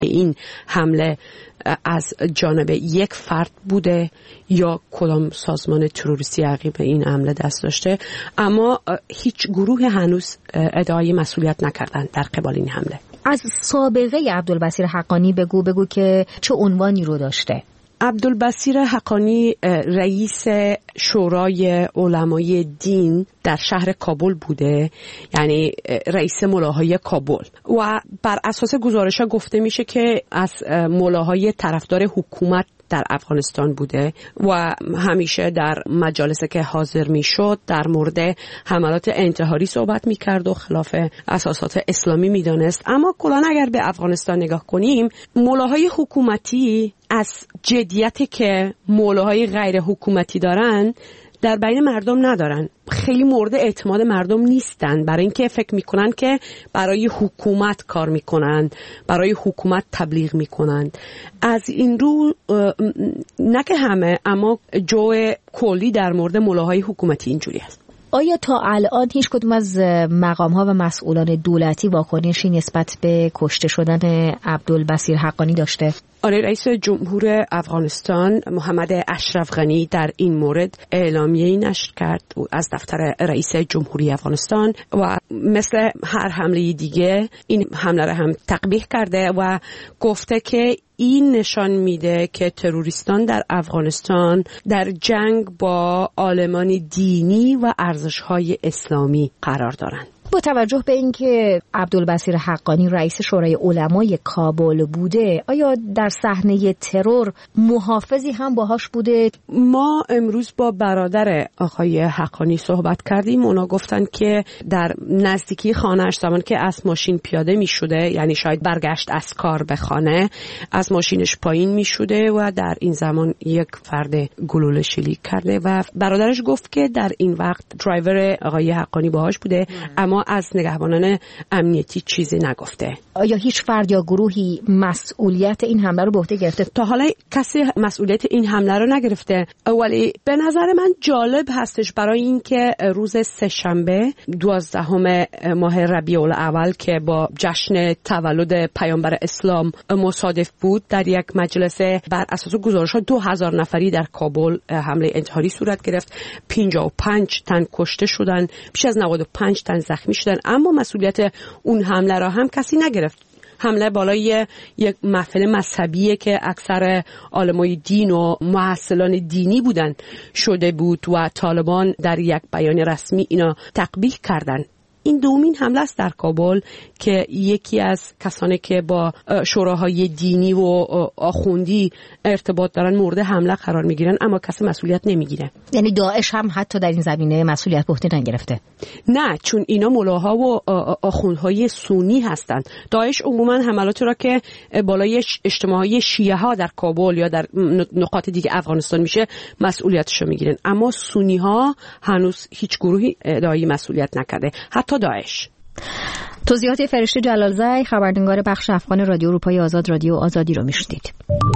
این حمله از جانب یک فرد بوده یا کدام سازمان تروریستی عقیب این حمله دست داشته، اما هیچ گروه هنوز ادعای مسئولیت نکردن در قبال این حمله. از سابقه عبدالبصیر حقانی بگو که چه عنوانی رو داشته؟ عبدالبصیر حقانی رئیس شورای علمای دین در شهر کابل بوده، یعنی رئیس ملاهای کابل، و بر اساس گزارش‌ها گفته میشه که از ملاهای طرفدار حکومت در افغانستان بوده و همیشه در مجالسی که حاضر میشد در مورد حملات انتحاری صحبت میکرد و خلاف اساسات اسلامی میدانست. اما کلاً اگر به افغانستان نگاه کنیم، مولاهای حکومتی از جدیتی که مولاهای غیر حکومتی دارن در بین مردم ندارن، خیلی مورد اعتماد مردم نیستن، برای اینکه فکر میکنن که برای حکومت کار میکنن، برای حکومت تبلیغ میکنن. از این رو نه که همه، اما جو کلی در مورد مولاهای حکومتی اینجوری است. آیا تا الان هیچ کدوم از مقام‌ها و مسئولان دولتی واکنشی نسبت به کشته شدن عبدالبصیر حقانی داشته؟ آره، رئیس جمهور افغانستان محمد اشرف غنی در این مورد اعلامیه‌ای نشر کرد از دفتر رئیس جمهوری افغانستان و مثل هر حمله دیگه این حمله را هم تقبیح کرده و گفته که این نشان میده که تروریستان در افغانستان در جنگ با عالمان دینی و ارزش‌های اسلامی قرار دارند. با توجه به اینکه عبدالبصیر حقانی رئیس شورای علمای کابل بوده، آیا در صحنه ترور محافظی هم باهاش بوده؟ ما امروز با برادر آقای حقانی صحبت کردیم. اونا گفتن که در نزدیکی خانه‌اش زمان که از ماشین پیاده می شده، یعنی شاید برگشت از کار به خانه، از ماشینش پایین می شده و در این زمان یک فرد گلوله شلیک کرده و برادرش گفت که در این وقت درایور آقای حقانی باهاش بوده، اما از نگهبانان امنیتی چیزی نگفته. آیا هیچ فرد یا گروهی مسئولیت این حمله رو به عهده گرفته؟ تا حالا کسی مسئولیت این حمله رو نگرفته، ولی به نظر من جالب هستش برای اینکه روز سه‌شنبه 12 ماه ربیع الاول که با جشن تولد پیامبر اسلام مصادف بود، در یک مجلس بر اساس گزارش‌ها 2000 نفری در کابل حمله انتحاری صورت گرفت. 55 تن کشته شدن، بیش از 95 تن زخمی شدن، اما مسئولیت اون حمله را هم کسی نگرفت. حمله بالای یک محفل مذهبیه که اکثر عالمای دین و محصلان دینی بودن شده بود و طالبان در یک بیان رسمی اینا تقبیح کردن. این دومین حمله است در کابل که یکی از کسانی که با شوراهای دینی و آخوندی ارتباط دارن مورد حمله قرار میگیرن، اما کسی مسئولیت نمیگیره. یعنی داعش هم حتی در این زمینه مسئولیت به عهده نگرفته؟ نه، چون اینا ملاها و آخوندهای سنی هستند. داعش عموما حملاتی را که بالای اجتماعی شیعه ها در کابل یا در نقاط دیگه افغانستان میشه مسئولیتشو میگیرن، اما سنی ها هنوز هیچ گروهی ادعای مسئولیت نکرده، حتی داعش. توضیحات فرشته جلالزی، خبرنگار بخش افغان رادیو اروپای آزاد، رادیو آزادی رو میشنید.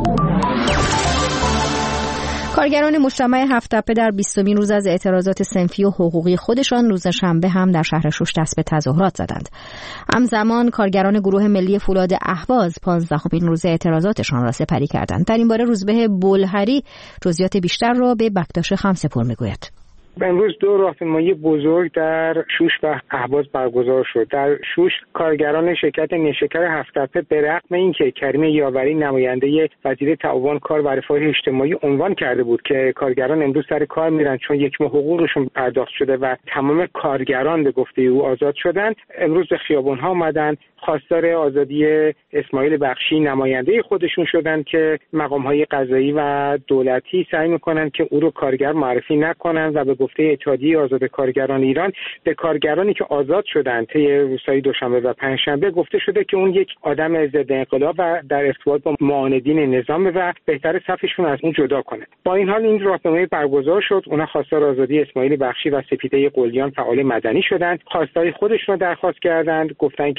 کارگران مجتمع هفت تپه در 20مین روز از اعتراضات صنفی و حقوقی خودشان روز شنبه هم در شهر شوش دست به تظاهرات زدند. همزمان کارگران گروه ملی فولاد اهواز 15مین روز اعتراضاتشان را سپری کردند. در این باره روزبه بلهری جزئیات بیشتر را به بکتاش خمسه‌پور میگوید. امروز 2 راهپیمایی بزرگ در شوش و اهواز برگزار شد. در شوش کارگران شرکت نیشکر هفت تپه به رغم اینکه کریم یاوری نماینده وزیر تعاون کار و رفاه اجتماعی عنوان کرده بود که کارگران امروز سر کار میرن چون یک ماه حقوقشون پرداخت شده و تمام کارگران به گفته او آزاد شدن، امروز به خیابان‌ها اومدن، خواستار آزادی اسماعیل بخشی نماینده خودشون شدن که مقام‌های قضایی و دولتی سعی می‌کنن که او رو کارگر معرفی نکنن و به گفته اتحادیه آزاد کارگران ایران به کارگرانی که آزاد شدن طی روزهای دوشنبه و پنجشنبه گفته شده که اون یک آدم ضد انقلاب و در ارتباط با معاندین نظام و بهتر صفشون از اون جدا کنه. با این حال این راهپیمایی برگزار شد. اونا خواستار آزادی اسماعیل بخشی و سپیده قلیان فعال مدنی شدند. خواستای خودشون رو درخواست کردند، گفتن که به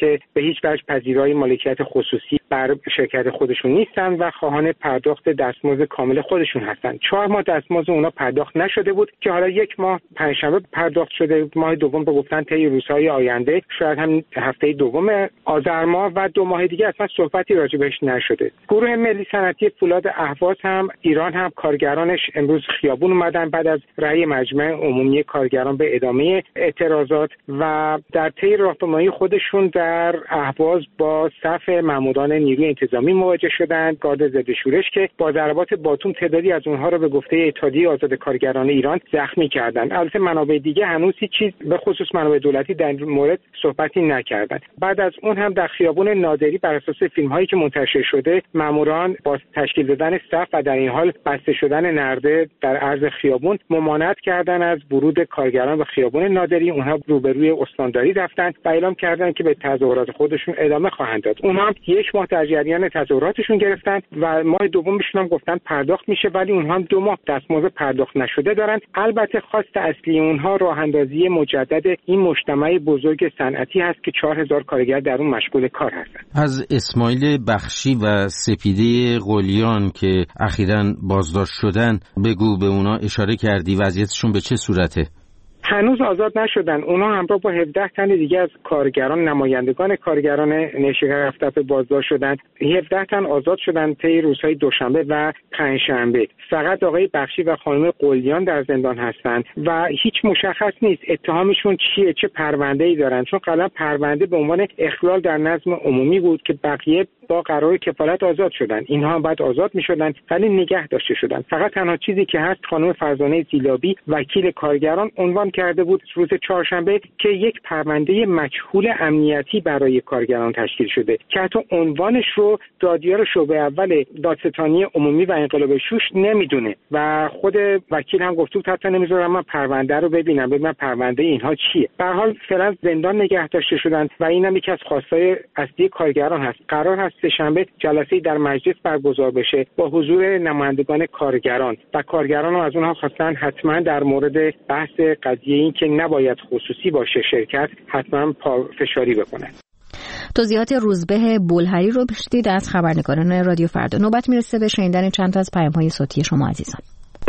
هیچ وجه پذیرای مالکیت خصوصی بر شرکت خودشون نیستن و خواهان پرداخت دستمزد کامل خودشون هستن. 4 ماه دستمزد اونا پرداخت نشده بود که حالا 1 ماه پنجشنبه پرداخت شده. ماه دوم به گفتن طی روزهای آینده، شاید هم هفته دوم آذر ماه و 2 ماه دیگه اصلا صحبتی راجع بهش نشده. گروه ملی صنعتی فولاد اهواز هم ایران هم کارگرانش امروز خیابون اومدن بعد از رأی مجمع عمومی کارگران به ادامه اعتراضات و در طی راهپیمایی خودشون در اهواز با صف ماموران نیروی انتظامی مواجه شدند، گارد ضد شورش که با ضربات باتوم تعدادی از اونها را به گفته اتحادیه آزاد کارگران ایران زخمی کردند. البته منابع دیگه هنوز هیچ چیز به خصوص منابع دولتی در مورد صحبتی نکردند. بعد از اون هم در خیابون نادری بر اساس فیلم‌هایی که منتشر شده ماموران با تشکیل دادن صف و در این حال بسته شدن نرده در عرض خیابون ممانعت کردند از ورود کارگران به خیابون نادری. اونها روبروی استانداری رفتند و اعلام کردند که به تظاهرات خودشون ادامه خواهند داد. اونها هم 1 ماه در جریان تظاهراتشون گرفتند و ماه دومشون هم گفتن پرداخت میشه، ولی اونها هم 2 ماه دستمزد پرداخت نشده دارن. البته خواست اصلی اونها راه اندازی مجدد این مجتمع بزرگ صنعتی هست که 4000 کارگر در اون مشغول کار هستند. از اسماعیل بخشی و سپیده قلیان که اخیراً بازداشت شدن بگو، به اونا اشاره کردی، وضعیتشون به چه صورته؟ هنوز آزاد نشدن. اونا همراه با 17 تن دیگه از کارگران، نمایندگان کارگران نیشکر هفت‌تپه بازداشت شدن. 17 تن آزاد شدن طی روزهای دوشنبه و پنجشنبه. فقط آقای بخشی و خانم قلیان در زندان هستند و هیچ مشخص نیست اتهامشون چیه، چه پرونده‌ای دارن، چون قبلا پرونده به عنوان اخلال در نظم عمومی بود که بقیه با قرار کفالت آزاد شدن. اینها هم بعد آزاد می‌شدن ولی نگه داشته شدن. فقط تنها چیزی که هست خانم فرزانه زیلابی وکیل کارگران عنوان کرده بود روز چهارشنبه که یک پرونده مجهول امنیتی برای کارگران تشکیل شده که حتی عنوانش رو دادیار شعبه اول دادستانی عمومی و انقلاب شوش نمیدونه و خود وکیل هم گفت حتی نمیذارم من پرونده رو ببینم پرونده اینها چیه. به هر حال فعلا زندان نگه داشته شدن و اینم یکی از خواستای اصلی کارگران هست. قرار هست سه‌شنبه جلسه‌ای در مجلس برگزار بشه با حضور نمایندگان کارگران و کارگران از اونها خواستن حتما در مورد بحث قضیه این که نباید خصوصی باشه شرکت حتما پافشاری بکنه. توضیحات روزبه بولهری رو بشنید از خبرنگاران رادیو فردا. نوبت میرسه به شنیدن چند تا از پیام‌های صوتی شما عزیزان.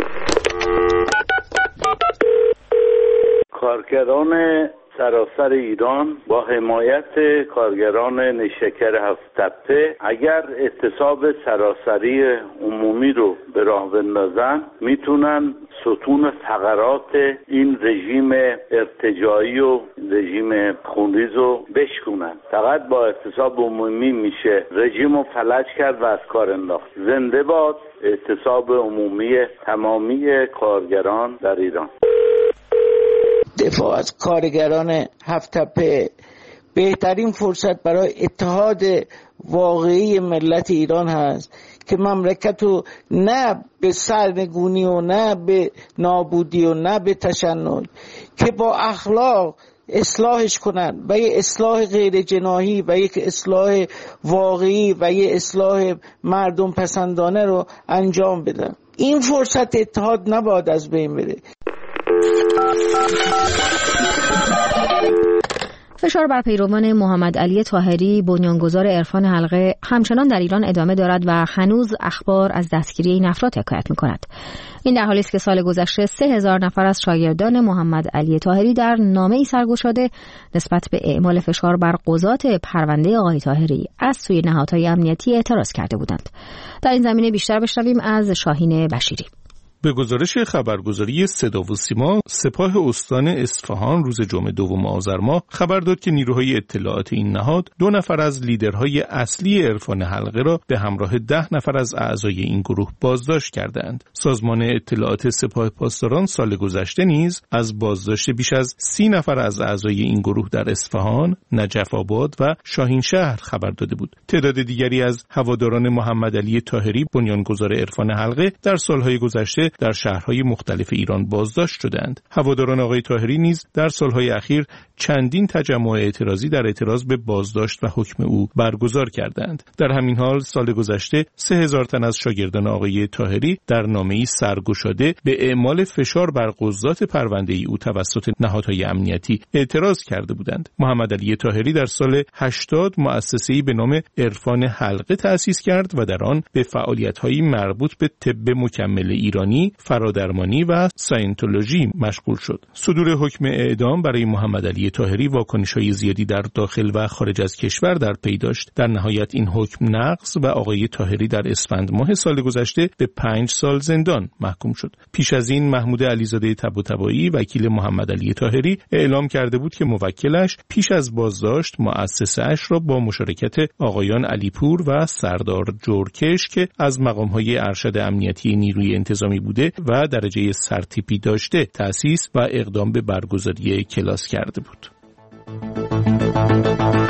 کارگران سراسر ایران با حمایت کارگران نیشکر هفت‌تپه اگر اعتصاب سراسری عمومی رو به راه بندازن میتونن ستون فقرات این رژیم ارتجاعی و رژیم خونریز رو بشکنن. فقط با اعتصاب عمومی میشه رژیم رو فلج کرد و از کار انداخت. زنده باد اعتصاب عمومی تمامی کارگران در ایران. دفاع از کارگران هفت‌تپه بهترین فرصت برای اتحاد واقعی ملت ایران هست که مملکت رو نه به سرنگونی و نه به نابودی و نه به تشنج، که با اخلاق اصلاحش کنن و یه اصلاح غیر جناحی و یک اصلاح واقعی و یه اصلاح مردم پسندانه رو انجام بدن. این فرصت اتحاد نباید از بین بره. فشار بر پیروان محمد علی طاهری بنیانگذار عرفان حلقه همچنان در ایران ادامه دارد و هنوز اخبار از دستگیری این افراد حکایت می‌کند. این در حالی است که سال گذشته 3000 نفر از شاگردان محمد علی طاهری در نامه‌ای سرگشاده نسبت به اعمال فشار بر قضات پرونده آقای طاهری از سوی نهادهای امنیتی اعتراض کرده بودند. در این زمینه بیشتر بشنویم از شاهین بشیری. به گزارش خبرگزاری صدا و سیما، سپاه استان اصفهان روز جمعه 2 آذر ماه خبر داد که نیروهای اطلاعات این نهاد 2 نفر از لیدرهای اصلی عرفان حلقه را به همراه 10 نفر از اعضای این گروه بازداشت کردند. سازمان اطلاعات سپاه پاسداران سال گذشته نیز از بازداشت بیش از 30 نفر از اعضای این گروه در اصفهان، نجف آباد و شاهین شهر خبر داده بود. تعداد دیگری از هواداران محمد علی طاهری بنیانگذار عرفان حلقه در سالهای گذشته در شهرهای مختلف ایران بازداشت شدند. هواداران آقای طاهری نیز در سالهای اخیر چندین تجمع اعتراضی در اعتراض به بازداشت و حکم او برگزار کردند. در همین حال سال گذشته 3000 تن از شاگردان آقای طاهری در نامه‌ای سرگشاده به اعمال فشار بر قضات پرونده او توسط نهادهای امنیتی اعتراض کرده بودند. محمد علی طاهری در سال 80 مؤسسه‌ای به نام عرفان حلقه تأسیس کرد و در آن به فعالیت‌های مربوط به طب مکمل ایرانی، فرادرمانی و ساینتولوژی مشغول شد. صدور حکم اعدام برای محمد علی طاهری واکنش‌های زیادی در داخل و خارج از کشور در پی داشت. در نهایت این حکم نقض و آقای طاهری در اسفند ماه سال گذشته به 5 سال زندان محکوم شد. پیش از این محمود علیزاده طباطبایی وکیل محمد علی طاهری اعلام کرده بود که موکلش پیش از بازداشت مؤسسه‌اش را با مشارکت آقایان علیپور و سردار جورکش که از مقام‌های ارشد امنیتی نیروی انتظامی بوده و درجه سرتیپی داشته تأسیس و اقدام به برگزاری کلاس کرده بود.